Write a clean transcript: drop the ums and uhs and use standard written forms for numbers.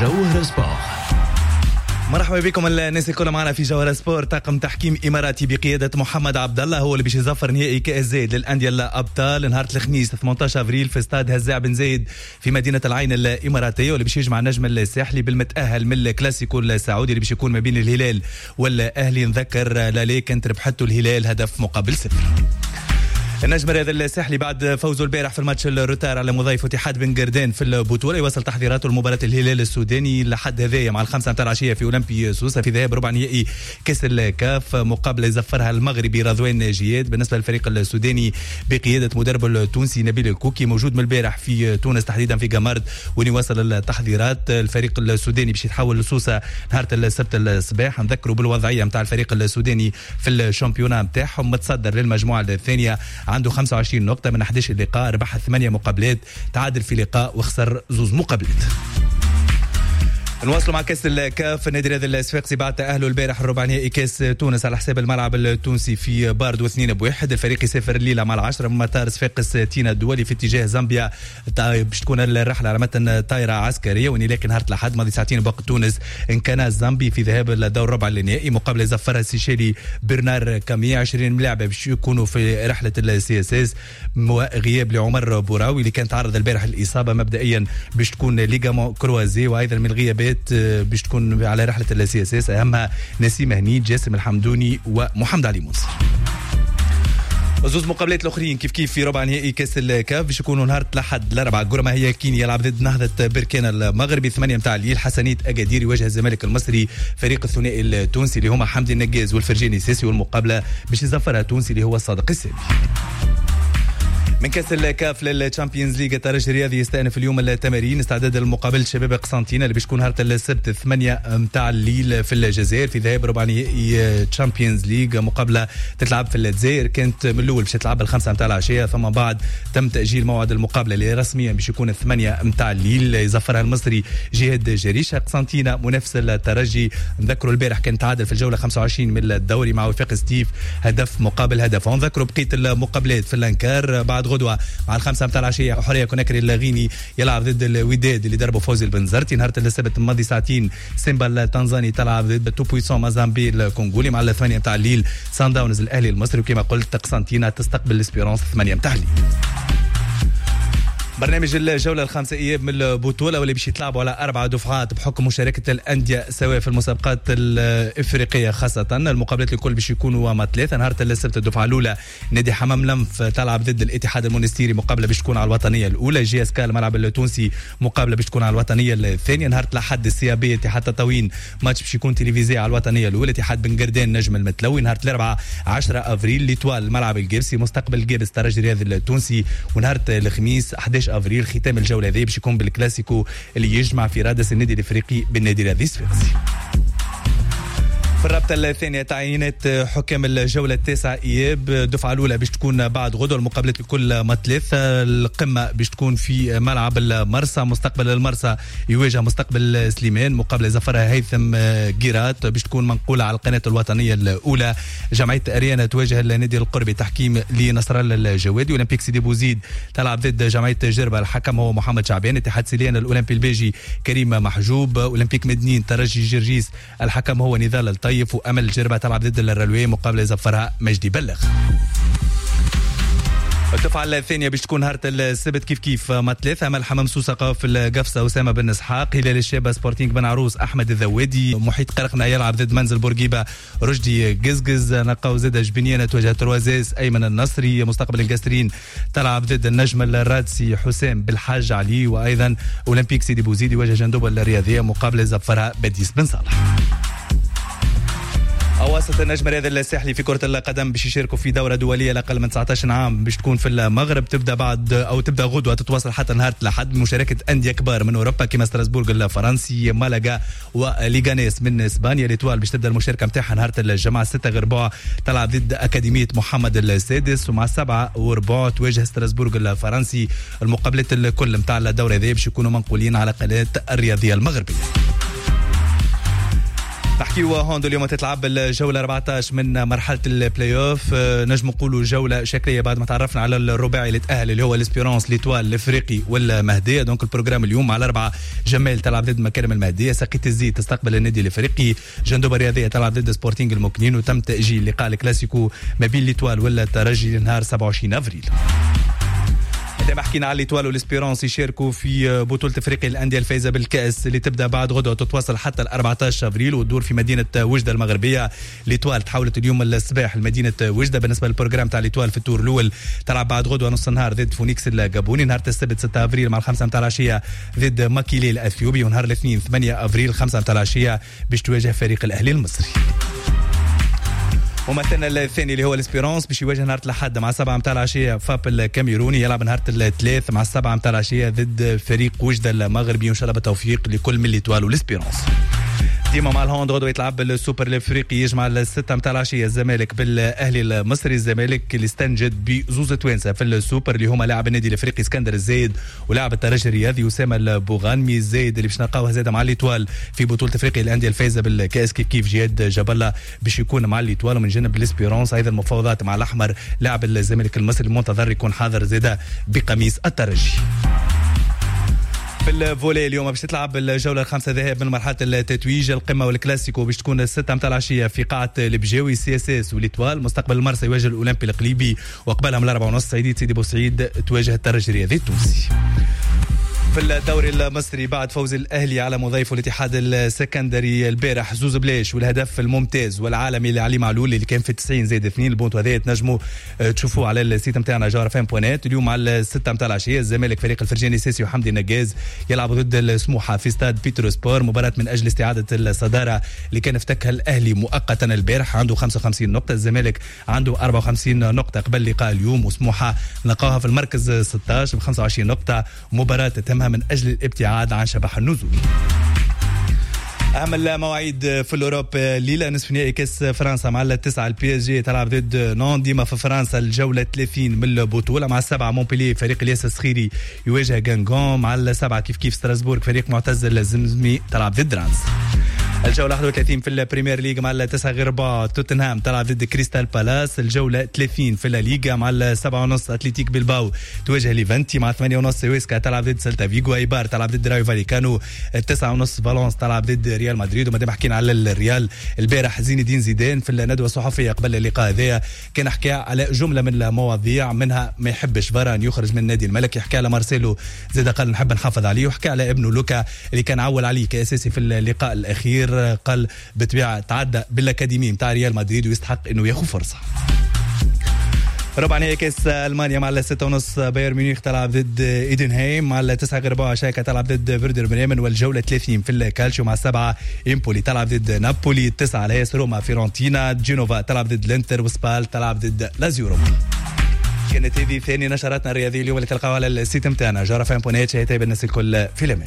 جوهر سبور. مرحبا بكم الناس الكل معنا في جوهر سبور. طاقم تحكيم إماراتي بقيادة محمد عبد الله هو اللي باش يظفر نهائي كأس زايد للأندية الأبطال نهار الخميس 18 أبريل في استاد هزاع بن زايد في مدينة العين الإماراتية، واللي باش يجمع النجم الساحلي بالمتأهل من الكلاسيكو السعودي اللي باش يكون ما بين الهلال والأهلي. نذكر لالي كانت ربحته الهلال هدف مقابل 0. النجم الرياضي الساحلي بعد فوزه البارح في الماتش الروتار على مضيف اتحاد بن قردان في البطوله يواصل تحضيراته لمباراه الهلال السوداني لحد هذايا مع 5 متاع العشيه في اولمبي سوسه في ذهاب ربع نهائي كاس الكاف مقابله يزفرها المغربي رضوان جياد. بالنسبه للفريق السوداني بقياده مدربه التونسي نبيل الكوكي موجود من البارح في تونس تحديدا في جمارد وين يواصل التحضيرات. الفريق السوداني باش يتحول لسوسه نهار السبت الصباح. نذكروا بالوضعيه نتاع الفريق السوداني في الشامبيونا نتاعهم، متصدر للمجموعه الثانيه عنده 25 نقطة من 11 لقاء، ربح 8 مقابلات، تعادل في لقاء وخسر 2 مقابلات. نواصلوا مع كاس الكاف. النادي الرياضي الصفاقسي بعد تأهله البارح الربع نهائي كاس تونس على حساب الملعب التونسي في باردو 2-1. الفريق يسافر الليله مع 10 من مطار صفاقس تينا الدولي في اتجاه زامبيا باش تكون الرحله على متن طائره عسكريه، وين لكن نهار الاحد ماضي ساعتين بوقت تونس ان كان زامبي في ذهاب الدور الربع النهائي مقابله زفرها السيشيلي برنار كامي. 20 ملاعب باش يكونوا في رحله السي اس اس، غياب لعمر بوراوي اللي كان تعرض البارح الاصابه مبدئيا باش تكون ليغامون كروازي، وايضا من الغيابات باش تكون على رحله السي اس اس اهمها نسيم هنيد، جاسم الحمدوني ومحمد علي منصر. زوز مقابلات الاخرين كيف في ربع نهائي كاس الكاف باش يكونوا نهار الاحد الاربعاء. قرما هي كين يلعب ضد نهضه بركان المغربي 8 متاع الليل. حسنيه اكادير يواجه الزمالك المصري، فريق الثنائي التونسي اللي هما حمدي النجاز والفرجاني سيسي، والمقابله باش يزفرها التونسي اللي هو الصادق السامي. من كاس الكاف للتشامبيونز ليج الترجي الرياضي يستأنف اليوم التمارين استعداد لمقابله شباب قسنطينه اللي بتكون نهار السبت 8 متاع الليل في الجزائر في ذهاب ربع نهائي تشامبيونز ليج. مقابله تتلعب في الجزائر كانت من الاول باش تلعب 5 متاع العشيه، ثم بعد تم تاجيل موعد المقابله اللي رسميا باش يكون 8 متاع الليل. يزفرها المصري جهاد جريشه. قسنطينه منافس الترجي، نذكروا البارح كان تعادل في الجوله 25 من الدوري مع وفاق ستيف هدف مقابل هدف. ونذكروا بقيه المقابلات في الانكار بعد غدوه مع 5 متاع العشيه حريه كوناكري اللاغيني يلعب ضد الوداد اللي ضربوا فوزي البنزرتي. نهار السبت الماضي ساعتين سيمبا التنزاني تلعب ضد تو بويسون مازامبي الكونغولي. مع 8 متاع الليل سان داونز الاهلي المصري، وكما قلت قسنطينه تستقبل الاسبيرونس 8 متاع الليل. برنامج الجولة الخامسة إياب من البطولة واللي باش يتلعبوا على 4 دفعات بحكم مشاركة الأندية سواء في المسابقات الإفريقية خاصة. المقابلات الكل باش يكونوا مع 3. نهار السبت الدفعة الأولى نادي حمام لنف تلعب ضد الاتحاد المونستيري، مقابلة باش تكون على الوطنية الأولى. جي اس كا الملعب التونسي مقابلة باش تكون على الوطنية الثانية. نهار الأحد السيابي اتحاد تطاوين ماتش باش يكون تلفزيوني على الوطنية الأولى. اتحاد بن قردان نجم المتلوي. نهار الأربعاء 10 أفريل ليتوال الملعب الجيرسي مستقبل جابس الترجي الرياضي التونسي. ونهار الخميس 11 أفريل ختام الجولة هذه باش يكون بالكلاسيكو اللي يجمع في رادس النادي الافريقي بالنادي الرياضي الصفاقسي. في الرابطة الثانية تعيينات حكام الجولة التاسعة إياب. الدفعة الأولى باش تكون بعد غدوة، المقابلات الكل مثلاث. القمة باش تكون في ملعب المرسى، مستقبل المرسى يواجه مستقبل سليمان، مقابلة زفرها هيثم جيرات باش تكون منقولة على القناة الوطنية الأولى. جمعية أريانا تواجه النادي القربي تحكيم لنصر الله الجوادي. أولمبيك سيدي بوزيد تلعب ضد جمعية جربة، الحكم هو محمد شعبان. اتحاد سيليان الأولمبي البيجي كريم محجوب. أولمبيك مدنين ترجي جرجيس الحكم هو نضال الطيب. وأمل جربة تلعب ضد الرلوية، مقابلة زفرها مجدي بلغ. الدفعة الثانية باش تكون نهار السبت كيف مع 3. أمل حمام سوسة في القفصة أسامة بن إسحاق. هلال الشابة سبورتينغ بن عروس أحمد الذوادي. محيط قرقنا يلعب ضد منزل بورقيبة رشدي قزقز. نقاو زاد جبنيانة تواجه تروازيس أيمن النصري. مستقبل القاسرين تلعب ضد النجم الرادسي حسام بالحاج علي. وأيضا أولمبيك سيدي بوزيد يواجه جندوبة الرياضية، مقابلة زفرها بديس بن صالح. أواسط النجم الرياضي الساحلي في كرة القدم باش يشاركوا في دورة دولية لأقل من 19 عام باش تكون في المغرب. تبدأ بعد أو تبدأ غدوة تتواصل حتى نهار الأحد بمشاركة أندية كبار من أوروبا كما ستراسبورغ الفرنسي، مالاغا وليغانيس من إسبانيا. الإتوال باش تبدأ المشاركة متاعها نهار الجمعة 6:15 تلعب ضد أكاديمية محمد السادس، ومع 7:15 تواجه ستراسبورغ الفرنسي. المقابلات الكل متاع الدورة هذه باش يكونوا منقولين على قناة الرياضية المغربية. نحكيو هوندو اليوم تتلعب الجولة 14 من مرحلة البلاي اوف. نجم نقولوا جولة شكلية بعد ما تعرفنا على الرباعي اللي تأهل اللي هو الاسبيرونس ليتوال الافريقي والمهدية. دونك البروجرام اليوم على 4 جمال تلعب ضد مكارم المهدية، سقيت الزيت تستقبل النادي الافريقي، جندوبة الرياضية تلعب ضد سبورتينغ المكنين، وتم تأجيل لقاء الكلاسيكو ما بين ليتوال والترجي لنهار 27 افريل. ما حكينا على ليتوال والاسبيرونس يشاركوا في بطولة افريقيا الأندية الفايزة بالكأس اللي تبدا بعد غدوة وتتواصل حتى 14 افريل وتدور في مدينة وجدة المغربية. ليتوال تحولت اليوم الصباح لمدينة وجدة. بالنسبة للبروجرام تاع ليتوال في التور الأول تلعب بعد غدوة نص النهار ضد فونيكس الجابوني، نهار السبت 6 افريل مع 5 متاع العشية ضد ماكيلي الأثيوبي، ونهار الاثنين 8 افريل 5 متاع العشية باش تواجه فريق الأهلي المصري. ومثلنا الثاني اللي هو الاسبيرونس باش يواجه نهار الأحد مع 7 متاع العشية فاب الكاميروني، يلعب نهار الثلاث مع 7 متاع العشية ضد فريق وجدة المغربي، وان شاء الله بالتوفيق لكل من ليتوال والاسبيرونس. ديما مع الهوند غدوة يتلعب السوبر الافريقي يجمع 6 متاع العشية الزمالك بالاهلي المصري. الزمالك اللي استنجد بزوز توانسه في السوبر اللي هما لاعب النادي الافريقي اسكندر الزايد ولاعب الترجي الرياضي اسامه البوغانمي. الزايد اللي باش نلقاوه زاده مع ليتوال في بطوله افريقيا الانديه الفايزه بالكاس كيف جهاد جبله باش يكون مع ليتوال. ومن جانب الاسبيرونس ايضا مفاوضات مع الاحمر لاعب الزمالك المصري المنتظر يكون حاضر زاده بقميص الترجي. في الفولي اليوم باش تلعب الجوله الخامسه ذهاب من مرحله التتويج. القمه والكلاسيكو باش تكون 6 متاع العشيه في قاعه البجاوي. سي اس اس وليتوال. مستقبل المرسى يواجه الاولمبي القليبي، وقبلها من 4:30 سيدي بوسعيد تواجه الترجي الرياضي التونسي. في الدوري المصري بعد فوز الاهلي على مضيفه الاتحاد السكندري البارح زوز بلاش، والهدف الممتاز والعالمي اللي علي معلول اللي كان في 90+2 البونت، وهذا تنجموا تشوفوه على السيت نتاعنا جوهر فان بوينات. اليوم على 6 متاع العشيه الزمالك فريق الفرجاني سيسي وحمدي نجاز يلعب ضد السموحه في استاد بيترو سبور، مباراه من اجل استعاده الصداره اللي كان افتكها الاهلي مؤقتا البارح، عنده 55 نقطه، الزمالك عنده 54 نقطه قبل لقاء اليوم، وسموحه لقاها في المركز 16 ب 25 نقطه. مباراه تتمها من أجل الابتعاد عن شبح النزول. أهم المواعيد في الأوروب الليلة نصف نهائي كأس فرنسا مع 9 البي اس جي تلعب ضد نون ديما في فرنسا الجولة 30 من البطولة، مع 7 مونبلييه فريق الياس الصخيري يواجه غانغون، مع 7 كيف ستراسبورغ فريق معتز الزمزمي تلعب ضد رانز. الجولة 31 في البريمير ليج مع 9 غرباء توتنهام تلعب ضد كريستال بالاس. الجولة 30 في الليغا مع 7:30 اتلتيك بلباو تواجه ليفانتي، مع 8:30 ويسكا تلعب ضد سلتا فيغو، ايبار تلعب ضد رايو فاليكانو، 9:30 فالونس تلعب ضد ريال مدريد. وما دام حكينا على الريال البارح زين الدين زيدان في الندوة الصحفية قبل اللقاء هذا كان حكى على جملة من المواضيع، منها ما يحبش فاران يخرج من النادي الملكي، حكى على مارسيلو زاد قال نحب نحافظ عليه، وحكى على ابنه لوكا اللي كان عول عليه كأساسي في اللقاء الأخير، قال بالطبيعة تعدى بالأكاديمي متاع ريال مدريد ويستحق انه ياخذ فرصة. ربع نهائي كاس المانيا مع 6:30 بايرن ميونخ تلعب ضد ايدنهايم، مع 9 غرباء شايكا تلعب ضد فيردر بريمن، والجولة 30 في الكالشيو مع 7 امبولي تلعب ضد نابولي، 9 لاس روما فيرونتينا، جينوفا تلعب ضد لينتر، وسبال تلعب ضد لازيو روما. كانت هذه ثاني نشراتنا الرياضية اليوم اللي تلقاوها على السيت نتاعنا جوهر فان بوينات. شهيتها بالناس الكل في الأمان.